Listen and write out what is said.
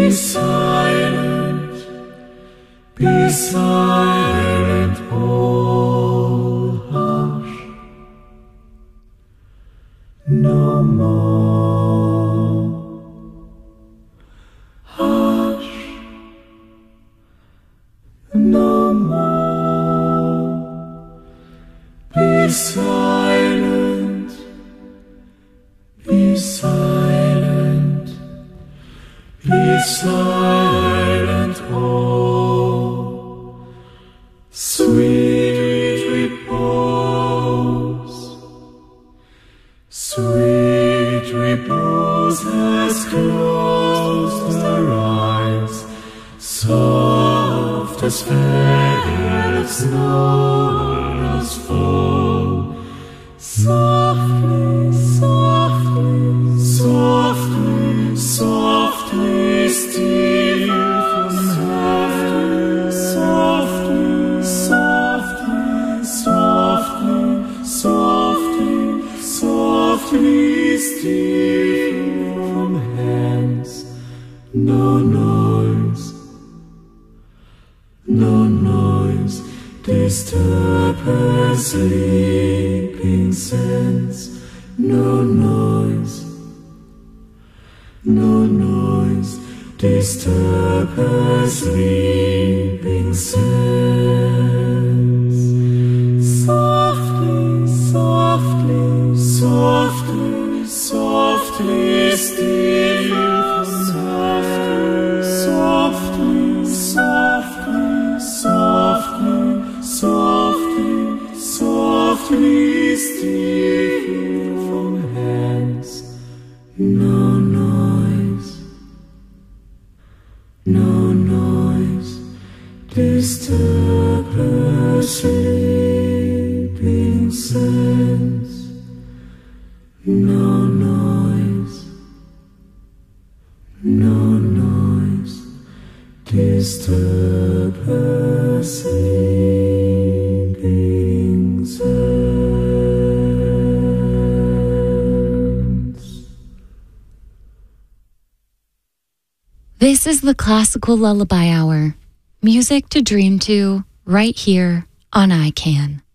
be silent, all hush, no more, hush, no more, be silent, be silent, be silent, all, sweet repose, sweet repose has closed her eyes, soft as feathers snows fall, softly, softly, softly, softly steal from heaven, softly, softly, softly, softly, softly steal from hands, no noise, no noise, disturb her sleeping sense, no noise, no noise, disturb her sleeping sense. Softly, softly, softly, softly steal from heaven, softly, softly, softly, softly, softly steal from hands, no noise, no noise, disturb her sleeping sense, no noise, no noise, disturb her sleeping sense. This is the Classical Lullaby Hour. Music to dream to, right here on ICANN.